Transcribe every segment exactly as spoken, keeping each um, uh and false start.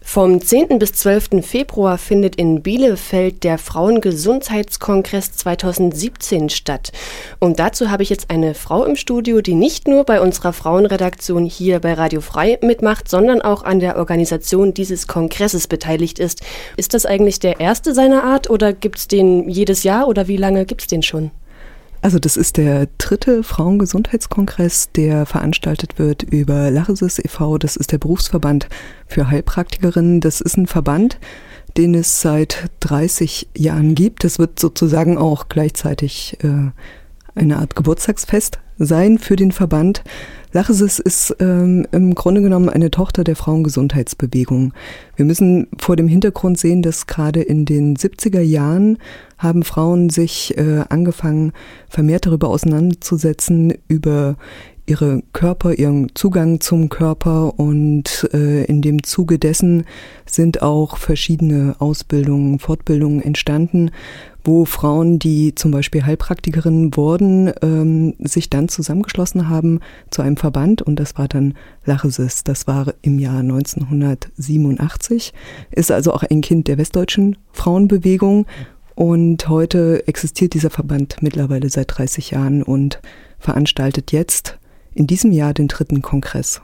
Vom zehnten bis zwölften Februar findet in Bielefeld der Frauengesundheitskongress zweitausendsiebzehn statt. Und dazu habe ich jetzt eine Frau im Studio, die nicht nur bei unserer Frauenredaktion hier bei Radio Frei mitmacht, sondern auch an der Organisation dieses Kongresses beteiligt ist. Ist das eigentlich der erste seiner Art oder gibt es den jedes Jahr oder wie lange gibt es den schon? Also das ist der dritte Frauengesundheitskongress, der veranstaltet wird über Lachesis e V Das ist der Berufsverband für Heilpraktikerinnen. Das ist ein Verband, den es seit dreißig Jahren gibt. Das wird sozusagen auch gleichzeitig äh, eine Art Geburtstagsfest sein für den Verband. Lachesis ist ähm, im Grunde genommen eine Tochter der Frauengesundheitsbewegung. Wir müssen vor dem Hintergrund sehen, dass gerade in den siebziger Jahren haben Frauen sich äh, angefangen, vermehrt darüber auseinanderzusetzen, über ihre Körper, ihren Zugang zum Körper, und äh, in dem Zuge dessen sind auch verschiedene Ausbildungen, Fortbildungen entstanden, wo Frauen, die zum Beispiel Heilpraktikerinnen wurden, ähm, sich dann zusammengeschlossen haben zu einem Verband, und das war dann Lachesis. Das war im Jahr neunzehnhundertsiebenundachtzig, ist also auch ein Kind der westdeutschen Frauenbewegung, und heute existiert dieser Verband mittlerweile seit dreißig Jahren und veranstaltet jetzt in diesem Jahr den dritten Kongress.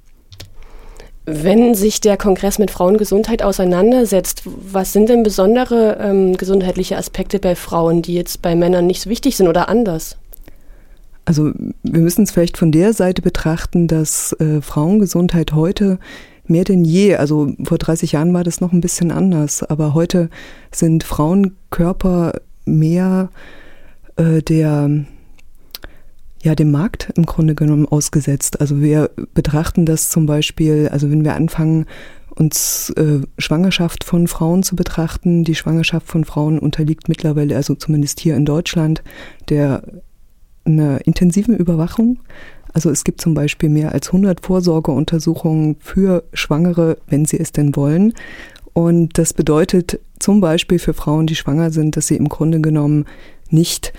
Wenn sich der Kongress mit Frauengesundheit auseinandersetzt, was sind denn besondere ähm, gesundheitliche Aspekte bei Frauen, die jetzt bei Männern nicht so wichtig sind oder anders? Also wir müssen es vielleicht von der Seite betrachten, dass äh, Frauengesundheit heute mehr denn je, also vor dreißig Jahren war das noch ein bisschen anders, aber heute sind Frauenkörper mehr äh, der ja, dem Markt im Grunde genommen ausgesetzt. Also wir betrachten das zum Beispiel, also wenn wir anfangen, uns äh, Schwangerschaft von Frauen zu betrachten, die Schwangerschaft von Frauen unterliegt mittlerweile, also zumindest hier in Deutschland, der einer intensiven Überwachung. Also es gibt zum Beispiel mehr als hundert Vorsorgeuntersuchungen für Schwangere, wenn sie es denn wollen. Und das bedeutet zum Beispiel für Frauen, die schwanger sind, dass sie im Grunde genommen nicht,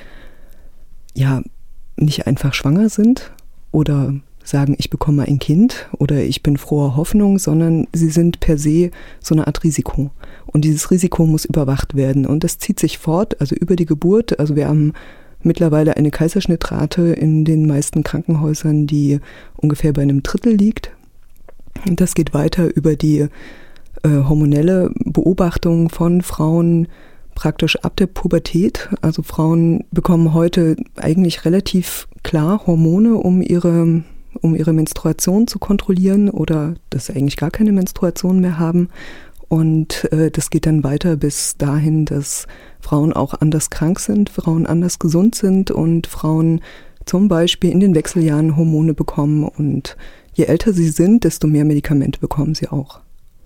ja, nicht einfach schwanger sind oder sagen, ich bekomme ein Kind oder ich bin froher Hoffnung, sondern sie sind per se so eine Art Risiko. Und dieses Risiko muss überwacht werden. Und das zieht sich fort, also über die Geburt. Also wir haben mittlerweile eine Kaiserschnittrate in den meisten Krankenhäusern, die ungefähr bei einem Drittel liegt. Und das geht weiter über die äh, hormonelle Beobachtung von Frauen, praktisch ab der Pubertät. Also Frauen bekommen heute eigentlich relativ klar Hormone, um ihre, um ihre Menstruation zu kontrollieren oder dass sie eigentlich gar keine Menstruation mehr haben. Und äh, das geht dann weiter bis dahin, dass Frauen auch anders krank sind, Frauen anders gesund sind und Frauen zum Beispiel in den Wechseljahren Hormone bekommen. Und je älter sie sind, desto mehr Medikamente bekommen sie auch.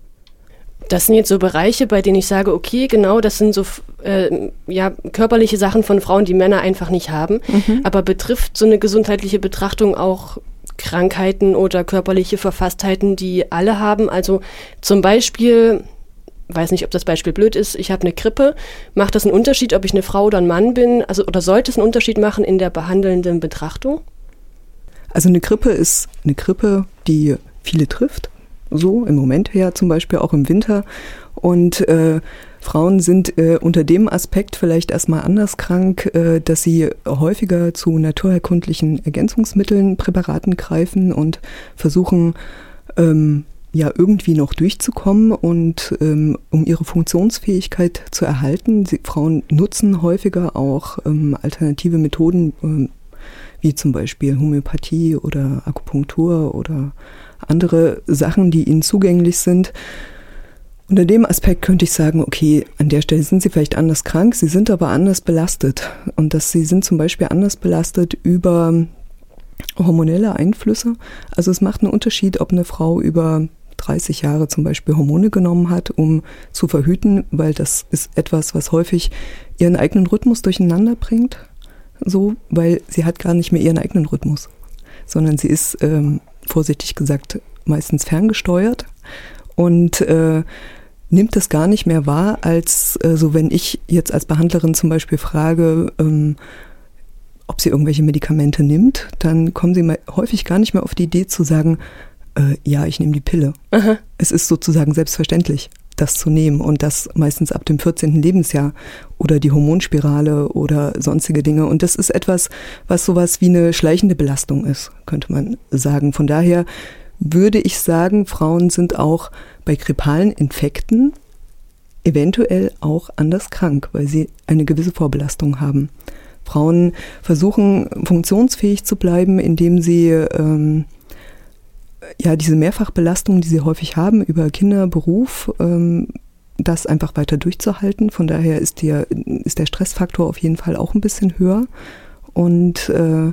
Das sind jetzt so Bereiche, bei denen ich sage, okay, genau, das sind so äh, ja, körperliche Sachen von Frauen, die Männer einfach nicht haben. Mhm. Aber betrifft so eine gesundheitliche Betrachtung auch Krankheiten oder körperliche Verfasstheiten, die alle haben? Also zum Beispiel, weiß nicht, ob das Beispiel blöd ist, ich habe eine Grippe. Macht das einen Unterschied, ob ich eine Frau oder ein Mann bin? Also, oder sollte es einen Unterschied machen in der behandelnden Betrachtung? Also eine Grippe ist eine Grippe, die viele trifft. So im Moment her, zum Beispiel auch im Winter. Und äh, Frauen sind äh, unter dem Aspekt vielleicht erstmal anders krank, äh, dass sie häufiger zu naturherkundlichen Ergänzungsmitteln, Präparaten greifen und versuchen, ähm, ja irgendwie noch durchzukommen und ähm, um ihre Funktionsfähigkeit zu erhalten. Sie, Frauen nutzen häufiger auch ähm, alternative Methoden, ähm, wie zum Beispiel Homöopathie oder Akupunktur oder andere Sachen, die ihnen zugänglich sind. Unter dem Aspekt könnte ich sagen, okay, an der Stelle sind sie vielleicht anders krank, sie sind aber anders belastet. Und dass sie sind zum Beispiel anders belastet über hormonelle Einflüsse. Also es macht einen Unterschied, ob eine Frau über dreißig Jahre zum Beispiel Hormone genommen hat, um zu verhüten, weil das ist etwas, was häufig ihren eigenen Rhythmus durcheinander bringt. So, weil sie hat gar nicht mehr ihren eigenen Rhythmus, sondern sie ist, ähm, vorsichtig gesagt, meistens ferngesteuert und äh, nimmt das gar nicht mehr wahr, als äh, so, wenn ich jetzt als Behandlerin zum Beispiel frage, ähm, ob sie irgendwelche Medikamente nimmt, dann kommen sie mal häufig gar nicht mehr auf die Idee zu sagen, äh, ja, ich nehme die Pille. Aha. Es ist sozusagen selbstverständlich, das zu nehmen und das meistens ab dem vierzehnten Lebensjahr oder die Hormonspirale oder sonstige Dinge. Und das ist etwas, was sowas wie eine schleichende Belastung ist, könnte man sagen. Von daher würde ich sagen, Frauen sind auch bei grippalen Infekten eventuell auch anders krank, weil sie eine gewisse Vorbelastung haben. Frauen versuchen funktionsfähig zu bleiben, indem sie ähm, ja diese Mehrfachbelastung, die sie häufig haben über Kinder, Beruf, ähm, das einfach weiter durchzuhalten. Von daher ist der, ist der Stressfaktor auf jeden Fall auch ein bisschen höher. Und äh,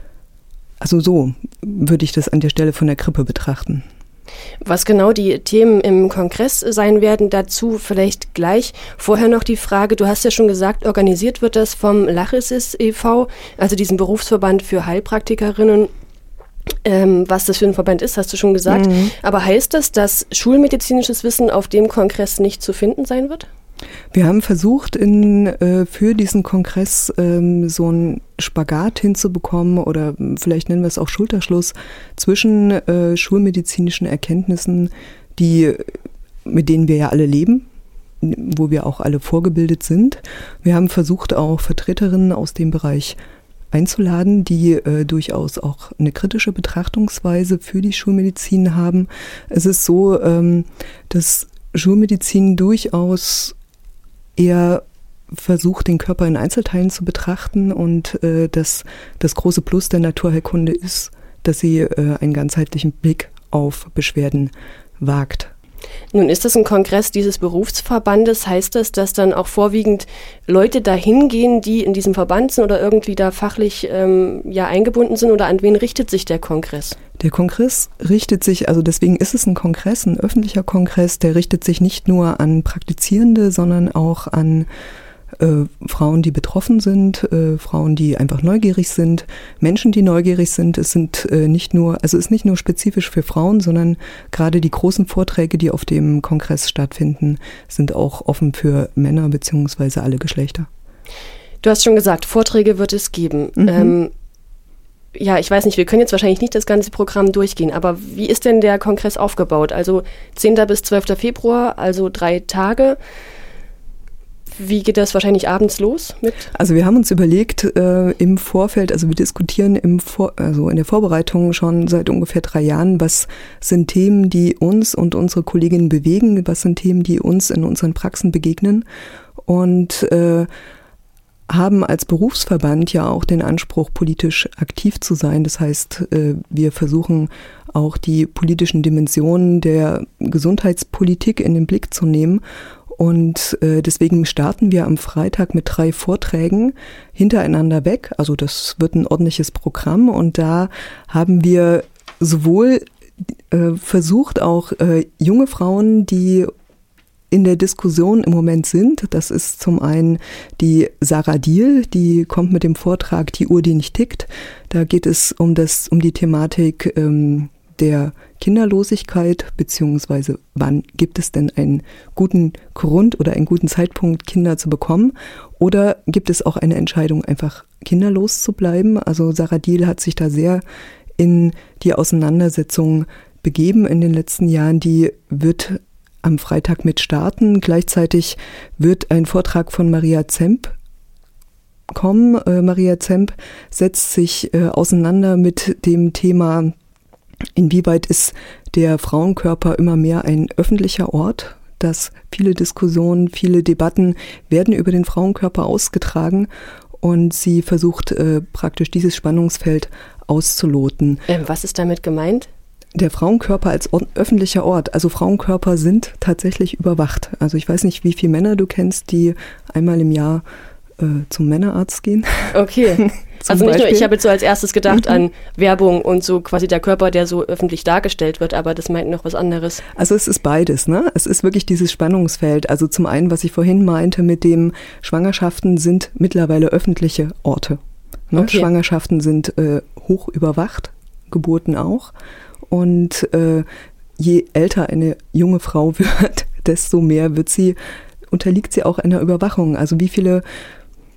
also so würde ich das an der Stelle von der Grippe betrachten. Was genau die Themen im Kongress sein werden, dazu vielleicht gleich. Vorher noch die Frage, du hast ja schon gesagt, organisiert wird das vom Lachesis e V, also diesem Berufsverband für Heilpraktikerinnen. Ähm, was das für ein Verband ist, hast du schon gesagt. Mhm. Aber heißt das, dass schulmedizinisches Wissen auf dem Kongress nicht zu finden sein wird? Wir haben versucht, in, äh, für diesen Kongress ähm, so einen Spagat hinzubekommen oder vielleicht nennen wir es auch Schulterschluss zwischen äh, schulmedizinischen Erkenntnissen, die, mit denen wir ja alle leben, wo wir auch alle vorgebildet sind. Wir haben versucht, auch Vertreterinnen aus dem Bereich einzuladen, die äh, durchaus auch eine kritische Betrachtungsweise für die Schulmedizin haben. Es ist so, ähm, dass Schulmedizin durchaus eher versucht, den Körper in Einzelteilen zu betrachten und äh, dass das große Plus der Naturheilkunde ist, dass sie äh, einen ganzheitlichen Blick auf Beschwerden wagt. Nun ist das ein Kongress dieses Berufsverbandes. Heißt das, dass dann auch vorwiegend Leute dahin gehen, die in diesem Verband sind oder irgendwie da fachlich ähm, ja eingebunden sind? Oder an wen richtet sich der Kongress? Der Kongress richtet sich, also deswegen ist es ein Kongress, ein öffentlicher Kongress, der richtet sich nicht nur an Praktizierende, sondern auch an Äh, Frauen, die betroffen sind, äh, Frauen, die einfach neugierig sind, Menschen, die neugierig sind. Es sind äh, nicht nur, also es ist nicht nur spezifisch für Frauen, sondern gerade die großen Vorträge, die auf dem Kongress stattfinden, sind auch offen für Männer beziehungsweise alle Geschlechter. Du hast schon gesagt, Vorträge wird es geben. Mhm. Ähm, ja, ich weiß nicht, wir können jetzt wahrscheinlich nicht das ganze Programm durchgehen, aber wie ist denn der Kongress aufgebaut? Also zehnten bis zwölften Februar, also drei Tage. Wie geht das wahrscheinlich abends los mit? Also wir haben uns überlegt äh, im Vorfeld, also wir diskutieren im Vor- also in der Vorbereitung schon seit ungefähr drei Jahren, was sind Themen, die uns und unsere Kolleginnen bewegen, was sind Themen, die uns in unseren Praxen begegnen und äh, haben als Berufsverband ja auch den Anspruch, politisch aktiv zu sein. Das heißt, äh, wir versuchen auch die politischen Dimensionen der Gesundheitspolitik in den Blick zu nehmen. Und äh, deswegen starten wir am Freitag mit drei Vorträgen hintereinander weg. Also das wird ein ordentliches Programm und da haben wir sowohl äh, versucht, auch äh, junge Frauen, die in der Diskussion im Moment sind. Das ist zum einen die Sarah Diel, die kommt mit dem Vortrag Die Uhr, die nicht tickt. Da geht es um das, um die Thematik ähm, der Kinderlosigkeit, beziehungsweise wann gibt es denn einen guten Grund oder einen guten Zeitpunkt, Kinder zu bekommen? Oder gibt es auch eine Entscheidung, einfach kinderlos zu bleiben? Also Sarah Diel hat sich da sehr in die Auseinandersetzung begeben in den letzten Jahren. Die wird am Freitag mit starten. Gleichzeitig wird ein Vortrag von Maria Zemp kommen. Äh, Maria Zemp setzt sich äh, auseinander mit dem Thema, inwieweit ist der Frauenkörper immer mehr ein öffentlicher Ort, dass viele Diskussionen, viele Debatten werden über den Frauenkörper ausgetragen und sie versucht äh, praktisch dieses Spannungsfeld auszuloten. Ähm, was ist damit gemeint? Der Frauenkörper als Ort, öffentlicher Ort. Also Frauenkörper sind tatsächlich überwacht. Also ich weiß nicht, wie viele Männer du kennst, die einmal im Jahr äh, zum Männerarzt gehen. Okay. Also nicht nur, ich habe jetzt so als erstes gedacht mhm. an Werbung und so quasi der Körper, der so öffentlich dargestellt wird, aber das meint noch was anderes. Also es ist beides, ne? Es ist wirklich dieses Spannungsfeld. Also zum einen, was ich vorhin meinte, mit dem Schwangerschaften sind mittlerweile öffentliche Orte. Ne? Okay. Schwangerschaften sind äh, hoch überwacht, Geburten auch. Und äh, je älter eine junge Frau wird, desto mehr wird sie, unterliegt sie auch einer Überwachung. Also wie viele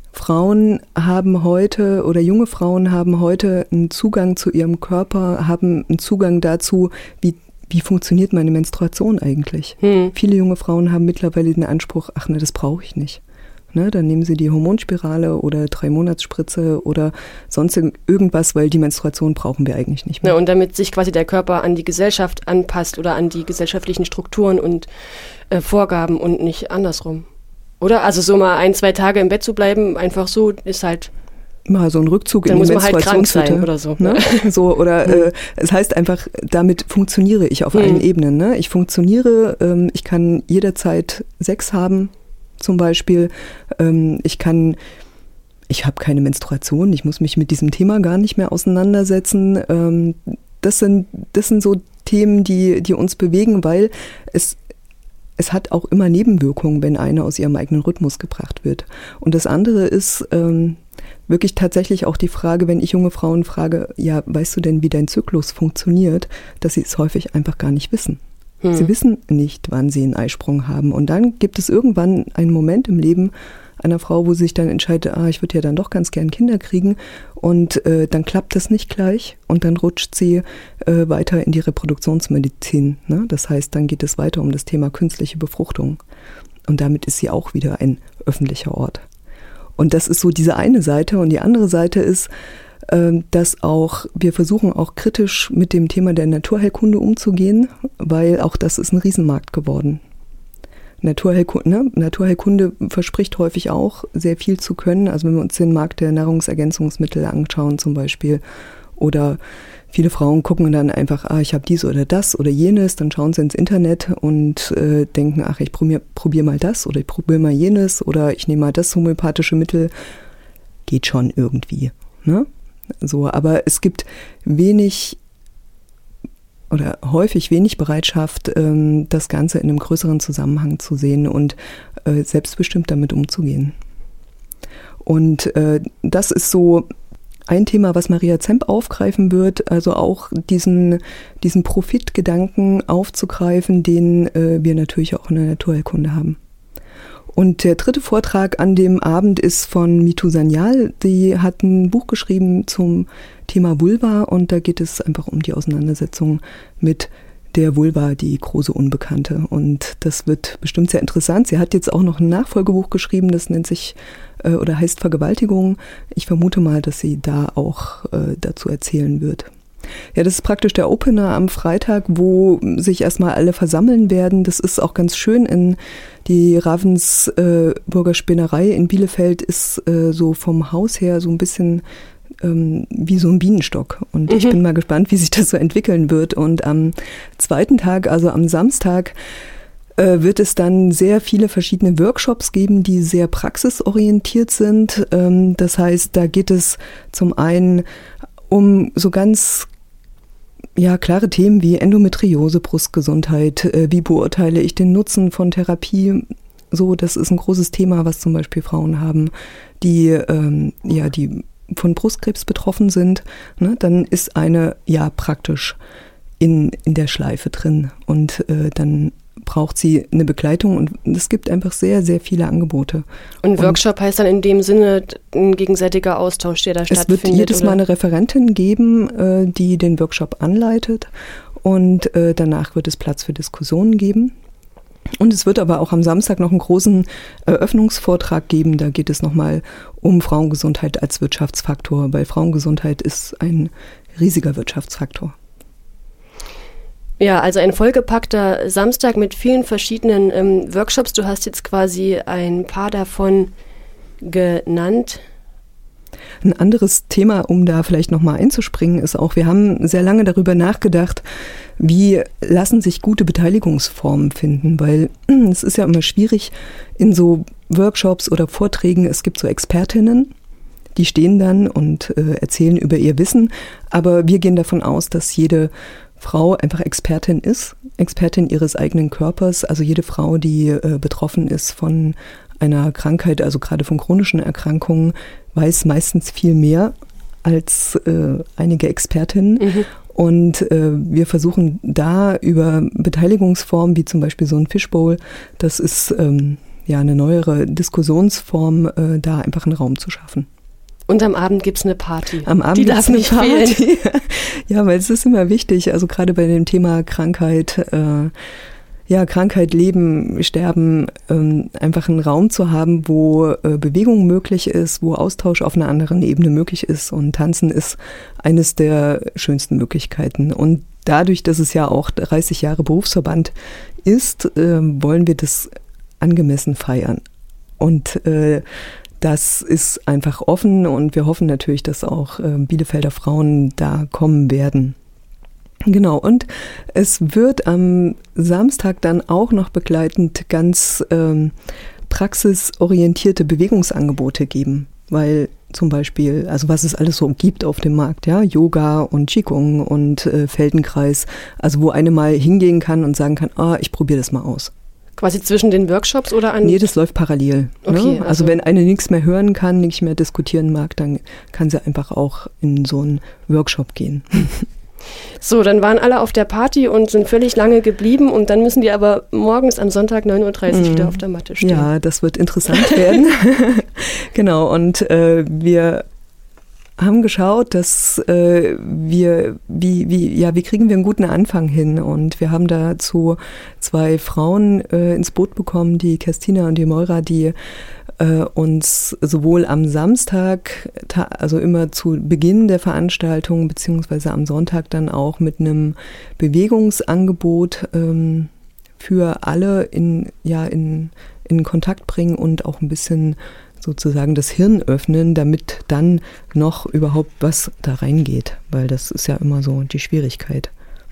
Frauen haben heute oder junge Frauen haben heute einen Zugang zu ihrem Körper, haben einen Zugang dazu, wie, wie funktioniert meine Menstruation eigentlich. Hm. Viele junge Frauen haben mittlerweile den Anspruch, ach ne, das brauche ich nicht. Ne, dann nehmen sie die Hormonspirale oder Drei-Monats-Spritze oder sonst irgendwas, weil die Menstruation brauchen wir eigentlich nicht mehr. Ja, und damit sich quasi der Körper an die Gesellschaft anpasst oder an die gesellschaftlichen Strukturen und äh, Vorgaben und nicht andersrum. Oder? Also so mal ein, zwei Tage im Bett zu bleiben, einfach so, ist halt... Mal so ein Rückzug in die Menstruationshütte. Dann muss man halt krank sein oder so. Ne? so oder hm. äh, es heißt einfach, damit funktioniere ich auf hm. allen Ebenen. Ne? Ich funktioniere, ähm, ich kann jederzeit Sex haben, zum Beispiel. Ähm, ich kann, ich habe keine Menstruation, ich muss mich mit diesem Thema gar nicht mehr auseinandersetzen. Ähm, das sind, das sind so Themen, die, die uns bewegen, weil es, es hat auch immer Nebenwirkungen, wenn eine aus ihrem eigenen Rhythmus gebracht wird. Und das andere ist ähm, wirklich tatsächlich auch die Frage, wenn ich junge Frauen frage, ja, weißt du denn, wie dein Zyklus funktioniert, dass sie es häufig einfach gar nicht wissen. Hm. Sie wissen nicht, wann sie einen Eisprung haben. Und dann gibt es irgendwann einen Moment im Leben einer Frau, wo sie sich dann entscheidet, ah, ich würde ja dann doch ganz gern Kinder kriegen. Und äh, dann klappt das nicht gleich und dann rutscht sie äh, weiter in die Reproduktionsmedizin. Ne? Das heißt, dann geht es weiter um das Thema künstliche Befruchtung. Und damit ist sie auch wieder ein öffentlicher Ort. Und das ist so diese eine Seite. Und die andere Seite ist, dass auch, wir versuchen auch kritisch mit dem Thema der Naturheilkunde umzugehen, weil auch das ist ein Riesenmarkt geworden. Naturheilkunde, ne? Naturheilkunde verspricht häufig auch sehr viel zu können. Also wenn wir uns den Markt der Nahrungsergänzungsmittel anschauen zum Beispiel, oder viele Frauen gucken dann einfach, ah, ich habe dies oder das oder jenes, dann schauen sie ins Internet und äh, denken, ach, ich probiere probier mal das oder ich probiere mal jenes oder ich nehme mal das homöopathische Mittel. Geht schon irgendwie, ne? So, aber es gibt wenig oder häufig wenig Bereitschaft, ähm, das Ganze in einem größeren Zusammenhang zu sehen und äh, selbstbestimmt damit umzugehen. Und äh, das ist so ein Thema, was Maria Zemp aufgreifen wird, also auch diesen, diesen Profitgedanken aufzugreifen, den äh, wir natürlich auch in der Naturheilkunde haben. Und der dritte Vortrag an dem Abend ist von Mitu Sanyal. Die hat ein Buch geschrieben zum Thema Vulva und da geht es einfach um die Auseinandersetzung mit der Vulva, die große Unbekannte. Und das wird bestimmt sehr interessant. Sie hat jetzt auch noch ein Nachfolgebuch geschrieben, das nennt sich äh, oder heißt Vergewaltigung. Ich vermute mal, dass sie da auch äh, dazu erzählen wird. Ja, das ist praktisch der Opener am Freitag, wo sich erstmal alle versammeln werden. Das ist auch ganz schön. In die Ravensburger äh, Spinnerei in Bielefeld ist äh, so vom Haus her so ein bisschen ähm, wie so ein Bienenstock. Und mhm. ich bin mal gespannt, wie sich das so entwickeln wird. Und am zweiten Tag, also am Samstag, äh, wird es dann sehr viele verschiedene Workshops geben, die sehr praxisorientiert sind. Ähm, das heißt, da geht es zum einen um so ganz ja, klare Themen wie Endometriose, Brustgesundheit, äh, wie beurteile ich den Nutzen von Therapie. So, das ist ein großes Thema, was zum Beispiel Frauen haben, die, ähm, ja, die von Brustkrebs betroffen sind. Ne? Dann ist eine ja praktisch in, in der Schleife drin und äh, dann braucht sie eine Begleitung und es gibt einfach sehr, sehr viele Angebote. Und Workshop und heißt dann in dem Sinne ein gegenseitiger Austausch, der da stattfindet? Es wird jedes Mal eine Referentin geben, äh, die den Workshop anleitet und äh, danach wird es Platz für Diskussionen geben. Und es wird aber auch am Samstag noch einen großen Eröffnungsvortrag geben, da geht es nochmal um Frauengesundheit als Wirtschaftsfaktor, weil Frauengesundheit ist ein riesiger Wirtschaftsfaktor. Ja, also ein vollgepackter Samstag mit vielen verschiedenen ähm, Workshops. Du hast jetzt quasi ein paar davon genannt. Ein anderes Thema, um da vielleicht nochmal einzuspringen, ist auch, wir haben sehr lange darüber nachgedacht, wie lassen sich gute Beteiligungsformen finden, weil es ist ja immer schwierig in so Workshops oder Vorträgen, es gibt so Expertinnen, die stehen dann und äh, erzählen über ihr Wissen, aber wir gehen davon aus, dass jede Frau einfach Expertin ist, Expertin ihres eigenen Körpers, also jede Frau, die äh, betroffen ist von einer Krankheit, also gerade von chronischen Erkrankungen, weiß meistens viel mehr als äh, einige Expertinnen. Mhm. Und äh, wir versuchen da über Beteiligungsformen, wie zum Beispiel so ein Fishbowl, das ist ähm, ja, eine neuere Diskussionsform, äh, da einfach einen Raum zu schaffen. Und am Abend gibt es eine Party. Am Abend gibt es eine Party. Ja, weil es ist immer wichtig, also gerade bei dem Thema Krankheit, äh, ja, Krankheit, Leben, Sterben, ähm, einfach einen Raum zu haben, wo äh, Bewegung möglich ist, wo Austausch auf einer anderen Ebene möglich ist. Und Tanzen ist eines der schönsten Möglichkeiten. Und dadurch, dass es ja auch dreißig Jahre Berufsverband ist, äh, wollen wir das angemessen feiern. Und äh, das ist einfach offen und wir hoffen natürlich, dass auch äh, Bielefelder Frauen da kommen werden. Genau, und es wird am Samstag dann auch noch begleitend ganz ähm, praxisorientierte Bewegungsangebote geben, weil zum Beispiel, also was es alles so gibt auf dem Markt, ja, Yoga und Qigong und äh, Feldenkreis, also wo eine mal hingehen kann und sagen kann, ah, ich probiere das mal aus. Quasi zwischen den Workshops oder an? Nee, das läuft parallel. Okay, ne? also, also wenn eine nichts mehr hören kann, nicht mehr diskutieren mag, dann kann sie einfach auch in so einen Workshop gehen. So, dann waren alle auf der Party und sind völlig lange geblieben und dann müssen die aber morgens am Sonntag neun Uhr dreißig mm. wieder auf der Matte stehen. Ja, das wird interessant werden. Genau, und äh, wir haben geschaut, dass äh, wir, wie, wie, ja, wie kriegen wir einen guten Anfang hin? Und wir haben dazu zwei Frauen äh, ins Boot bekommen, die Kerstina und die Moira, die äh, uns sowohl am Samstag, ta- also immer zu Beginn der Veranstaltung, beziehungsweise am Sonntag dann auch mit einem Bewegungsangebot ähm, für alle in, ja, in, in Kontakt bringen und auch ein bisschen sozusagen das Hirn öffnen, damit dann noch überhaupt was da reingeht, weil das ist ja immer so die Schwierigkeit.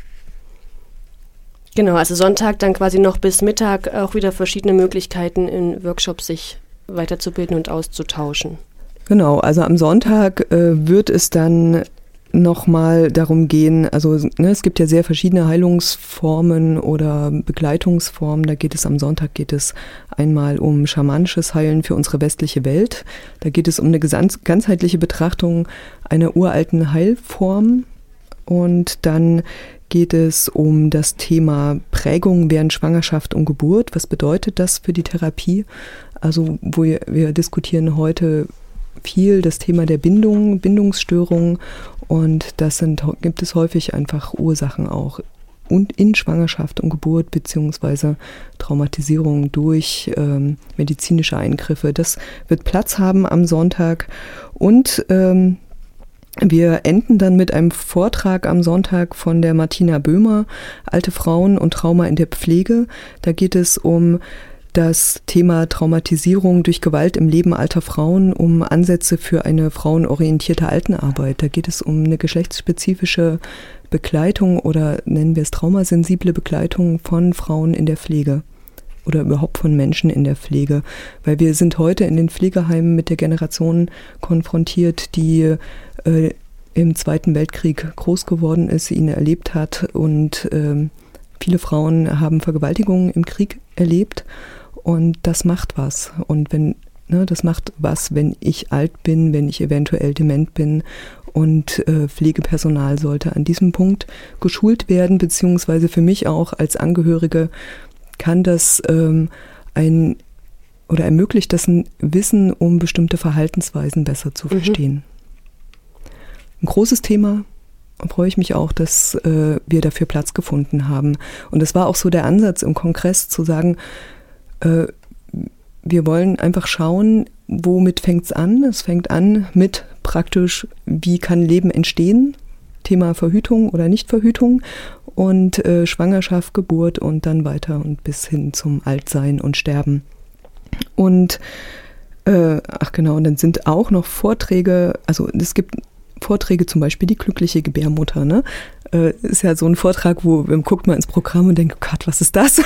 Genau, also Sonntag dann quasi noch bis Mittag auch wieder verschiedene Möglichkeiten in Workshops sich weiterzubilden und auszutauschen. Genau, also am Sonntag äh, wird es dann nochmal darum gehen, also ne, es gibt ja sehr verschiedene Heilungsformen oder Begleitungsformen. Da geht es am Sonntag geht es einmal um schamanisches Heilen für unsere westliche Welt. Da geht es um eine gesamt, ganzheitliche Betrachtung einer uralten Heilform. Und dann geht es um das Thema Prägung während Schwangerschaft und Geburt. Was bedeutet das für die Therapie? Also wo wir, wir diskutieren heute viel das Thema der Bindung, Bindungsstörungen. Und das sind, gibt es häufig einfach Ursachen auch und in Schwangerschaft und Geburt beziehungsweise Traumatisierung durch ähm, medizinische Eingriffe. Das wird Platz haben am Sonntag und ähm, wir enden dann mit einem Vortrag am Sonntag von der Martina Böhmer, Alte Frauen und Trauma in der Pflege. Da geht es um das Thema Traumatisierung durch Gewalt im Leben alter Frauen, um Ansätze für eine frauenorientierte Altenarbeit. Da geht es um eine geschlechtsspezifische Begleitung oder nennen wir es traumasensible Begleitung von Frauen in der Pflege oder überhaupt von Menschen in der Pflege. Weil wir sind heute in den Pflegeheimen mit der Generation konfrontiert, die äh, im Zweiten Weltkrieg groß geworden ist, ihn erlebt hat und äh, viele Frauen haben Vergewaltigungen im Krieg erlebt. Und das macht was. Und wenn, ne, das macht was, wenn ich alt bin, wenn ich eventuell dement bin. Und äh, Pflegepersonal sollte an diesem Punkt geschult werden, beziehungsweise für mich auch als Angehörige kann das ähm, ein oder ermöglicht das ein Wissen, um bestimmte Verhaltensweisen besser zu verstehen. Mhm. Ein großes Thema. Da freue ich mich auch, dass äh, wir dafür Platz gefunden haben. Und es war auch so der Ansatz im Kongress zu sagen, äh, wir wollen einfach schauen, womit fängt es an? Es fängt an mit praktisch, wie kann Leben entstehen? Thema Verhütung oder Nichtverhütung und äh, Schwangerschaft, Geburt und dann weiter und bis hin zum Altsein und Sterben. Und äh, ach genau, und dann sind auch noch Vorträge, also es gibt Vorträge, zum Beispiel die glückliche Gebärmutter, ne? Äh, ist ja so ein Vortrag, wo man guckt mal ins Programm und denkt, oh Gott, was ist das?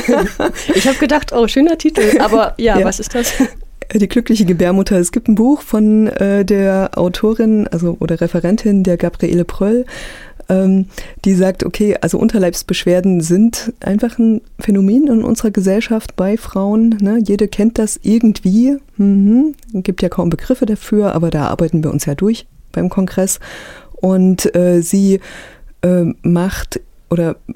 Ich habe gedacht, oh, schöner Titel, aber ja, ja, was ist das? Die glückliche Gebärmutter. Es gibt ein Buch von äh, der Autorin, also oder Referentin der Gabriele Pröll, ähm, die sagt, okay, also Unterleibsbeschwerden sind einfach ein Phänomen in unserer Gesellschaft bei Frauen. Ne? Jede kennt das irgendwie. Mhm. Es gibt ja kaum Begriffe dafür, aber da arbeiten wir uns ja durch beim Kongress. Und äh, sie äh, macht oder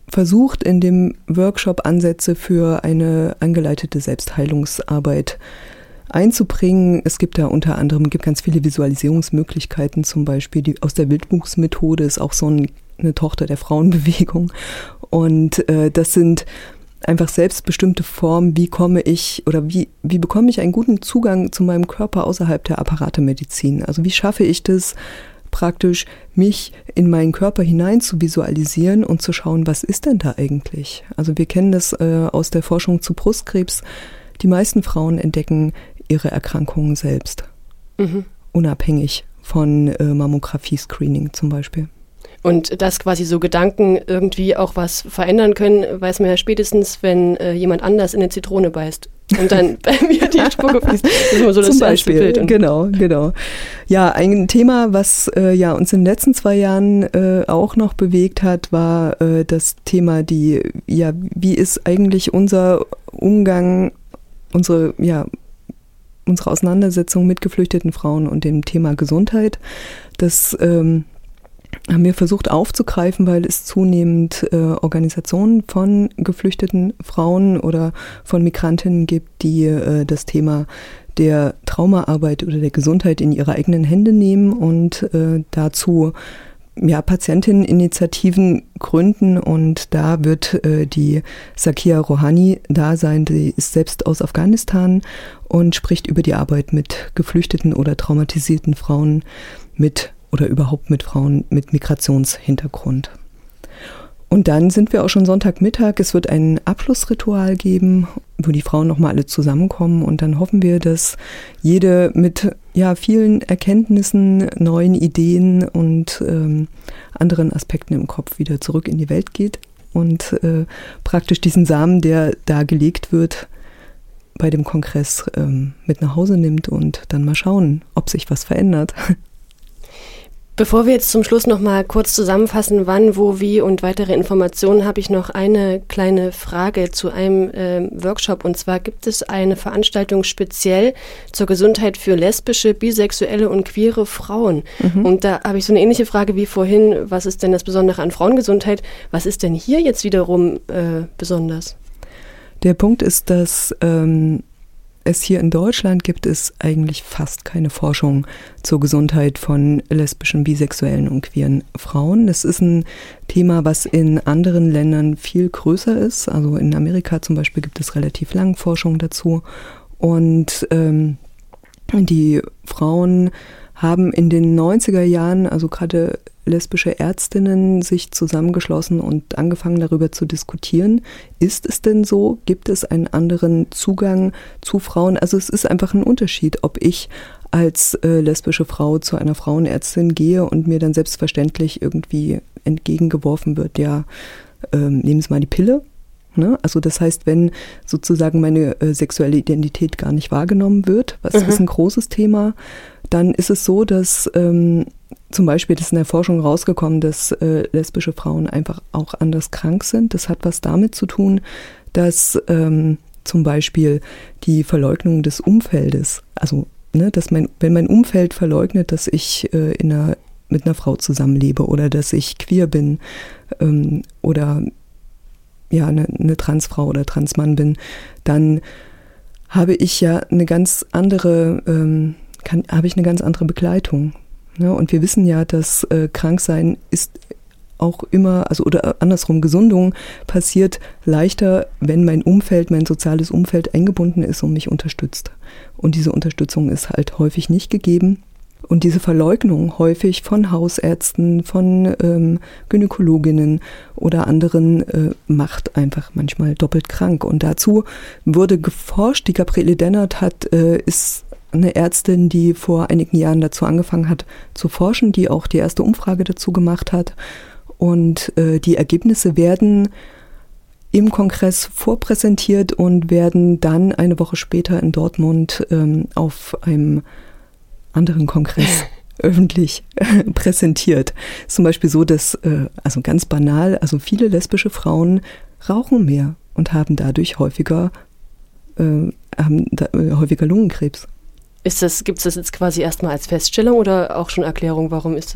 versucht in dem Workshop Ansätze für eine angeleitete Selbstheilungsarbeit einzubringen. Es gibt da unter anderem gibt ganz viele Visualisierungsmöglichkeiten, zum Beispiel die aus der Wildwuchsmethode ist auch so ein, eine Tochter der Frauenbewegung. Und äh, das sind einfach selbstbestimmte Formen, wie komme ich oder wie, wie bekomme ich einen guten Zugang zu meinem Körper außerhalb der Apparatemedizin? Also wie schaffe ich das, praktisch mich in meinen Körper hinein zu visualisieren und zu schauen, was ist denn da eigentlich? Also wir kennen das äh, aus der Forschung zu Brustkrebs. Die meisten Frauen entdecken ihre Erkrankungen selbst, mhm. unabhängig von äh, Mammographie-Screening zum Beispiel. Und dass quasi so Gedanken irgendwie auch was verändern können, weiß man ja spätestens, wenn äh, jemand anders in eine Zitrone beißt und dann bei mir die Spucke fließt. Das ist immer so das Zum Beispiel, Bild. Genau, genau. Ja, ein Thema, was äh, ja uns in den letzten zwei Jahren äh, auch noch bewegt hat, war äh, das Thema, die, ja, wie ist eigentlich unser Umgang, unsere, ja, unsere Auseinandersetzung mit geflüchteten Frauen und dem Thema Gesundheit. Das ähm, haben wir versucht aufzugreifen, weil es zunehmend äh, Organisationen von geflüchteten Frauen oder von Migrantinnen gibt, die äh, das Thema der Traumaarbeit oder der Gesundheit in ihre eigenen Hände nehmen und äh, dazu ja, Patientinneninitiativen gründen. Und da wird äh, die Zakia Rohani da sein, die ist selbst aus Afghanistan und spricht über die Arbeit mit geflüchteten oder traumatisierten Frauen mit oder überhaupt mit Frauen mit Migrationshintergrund. Und dann sind wir auch schon Sonntagmittag. Es wird ein Abschlussritual geben, wo die Frauen nochmal alle zusammenkommen. Und dann hoffen wir, dass jede mit ja, vielen Erkenntnissen, neuen Ideen und ähm, anderen Aspekten im Kopf wieder zurück in die Welt geht und äh, praktisch diesen Samen, der da gelegt wird, bei dem Kongress ähm, mit nach Hause nimmt und dann mal schauen, ob sich was verändert. Bevor wir jetzt zum Schluss noch mal kurz zusammenfassen, wann, wo, wie und weitere Informationen, habe ich noch eine kleine Frage zu einem äh, Workshop. Und zwar gibt es eine Veranstaltung speziell zur Gesundheit für lesbische, bisexuelle und queere Frauen. Mhm. Und da habe ich so eine ähnliche Frage wie vorhin. Was ist denn das Besondere an Frauengesundheit? Was ist denn hier jetzt wiederum äh, besonders? Der Punkt ist, dass ähm es hier in Deutschland gibt es eigentlich fast keine Forschung zur Gesundheit von lesbischen, bisexuellen und queeren Frauen. Das ist ein Thema, was in anderen Ländern viel größer ist. Also in Amerika zum Beispiel gibt es relativ lange Forschung dazu. Und ähm, die Frauen haben in den neunziger Jahren, also gerade lesbische Ärztinnen, sich zusammengeschlossen und angefangen darüber zu diskutieren. Ist es denn so? Gibt es einen anderen Zugang zu Frauen? Also es ist einfach ein Unterschied, ob ich als äh, lesbische Frau zu einer Frauenärztin gehe und mir dann selbstverständlich irgendwie entgegengeworfen wird, ja, ähm, nehmen Sie mal die Pille. Ne? Also das heißt, wenn sozusagen meine äh, sexuelle Identität gar nicht wahrgenommen wird, was mhm. ist ein großes Thema, dann ist es so, dass ähm, zum Beispiel, das ist in der Forschung rausgekommen, dass äh, lesbische Frauen einfach auch anders krank sind. Das hat was damit zu tun, dass ähm, zum Beispiel die Verleugnung des Umfeldes, also ne, dass mein, wenn mein Umfeld verleugnet, dass ich äh, in einer, mit einer Frau zusammenlebe oder dass ich queer bin ähm, oder ja eine, eine Transfrau oder Transmann bin, dann habe ich ja eine ganz andere ähm, Kann, habe ich eine ganz andere Begleitung. Ja, und wir wissen ja, dass äh, Kranksein ist auch immer, also oder andersrum, Gesundung passiert leichter, wenn mein Umfeld, mein soziales Umfeld eingebunden ist und mich unterstützt. Und diese Unterstützung ist halt häufig nicht gegeben. Und diese Verleugnung häufig von Hausärzten, von ähm, Gynäkologinnen oder anderen äh, macht einfach manchmal doppelt krank. Und dazu wurde geforscht. Die Gabriele Dennert hat, äh, ist eine Ärztin, die vor einigen Jahren dazu angefangen hat zu forschen, die auch die erste Umfrage dazu gemacht hat. Und äh, die Ergebnisse werden im Kongress vorpräsentiert und werden dann eine Woche später in Dortmund ähm, auf einem anderen Kongress öffentlich äh, präsentiert. Zum Beispiel so, dass, äh, also ganz banal, also viele lesbische Frauen rauchen mehr und haben dadurch häufiger, äh, haben da, äh, häufiger Lungenkrebs. Ist das, gibt es das jetzt quasi erstmal als Feststellung oder auch schon Erklärung, warum ist das so?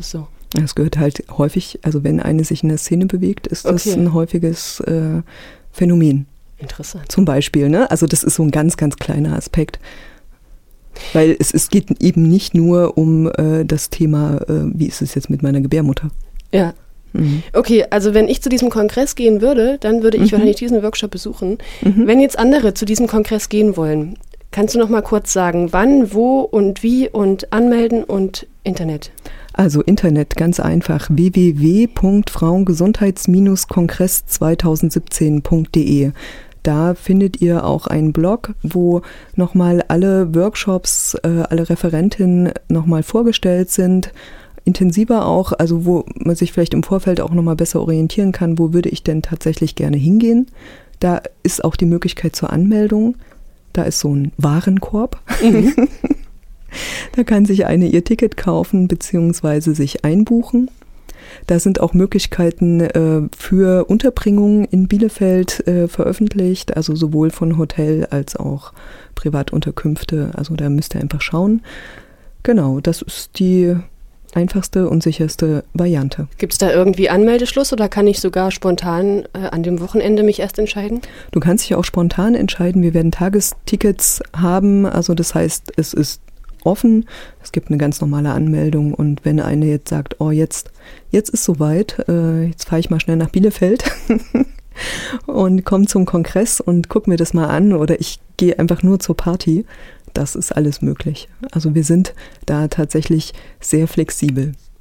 Das gehört halt häufig, also wenn eine sich in der Szene bewegt, ist das okay. ein häufiges äh, Phänomen. Interessant. Zum Beispiel, ne? Also das ist so ein ganz, ganz kleiner Aspekt. Weil es, es geht eben nicht nur um äh, das Thema, äh, wie ist es jetzt mit meiner Gebärmutter? Ja. Mhm. Okay, also wenn ich zu diesem Kongress gehen würde, dann würde ich mhm. wahrscheinlich diesen Workshop besuchen. Mhm. Wenn jetzt andere zu diesem Kongress gehen wollen, kannst du noch mal kurz sagen, wann, wo und wie und anmelden und Internet? Also Internet, ganz einfach, w w w punkt frauengesundheits kongress zweitausendsiebzehn punkt d e. Da findet ihr auch einen Blog, wo nochmal alle Workshops, äh, alle Referentinnen nochmal vorgestellt sind, intensiver auch, also wo man sich vielleicht im Vorfeld auch nochmal besser orientieren kann, wo würde ich denn tatsächlich gerne hingehen. Da ist auch die Möglichkeit zur Anmeldung, da ist so ein Warenkorb. Mhm. Da kann sich eine ihr Ticket kaufen bzw. sich einbuchen. Da sind auch Möglichkeiten äh, für Unterbringung in Bielefeld äh, veröffentlicht, also sowohl von Hotel als auch Privatunterkünfte. Also da müsst ihr einfach schauen. Genau, das ist die einfachste und sicherste Variante. Gibt es da irgendwie Anmeldeschluss oder kann ich sogar spontan äh, an dem Wochenende mich erst entscheiden? Du kannst dich auch spontan entscheiden. Wir werden Tagestickets haben, also das heißt, es ist offen. Es gibt eine ganz normale Anmeldung und wenn eine jetzt sagt, oh jetzt, jetzt ist soweit, äh, jetzt fahre ich mal schnell nach Bielefeld und komme zum Kongress und gucke mir das mal an oder ich gehe einfach nur zur Party, das ist alles möglich. Also wir sind da tatsächlich sehr flexibel.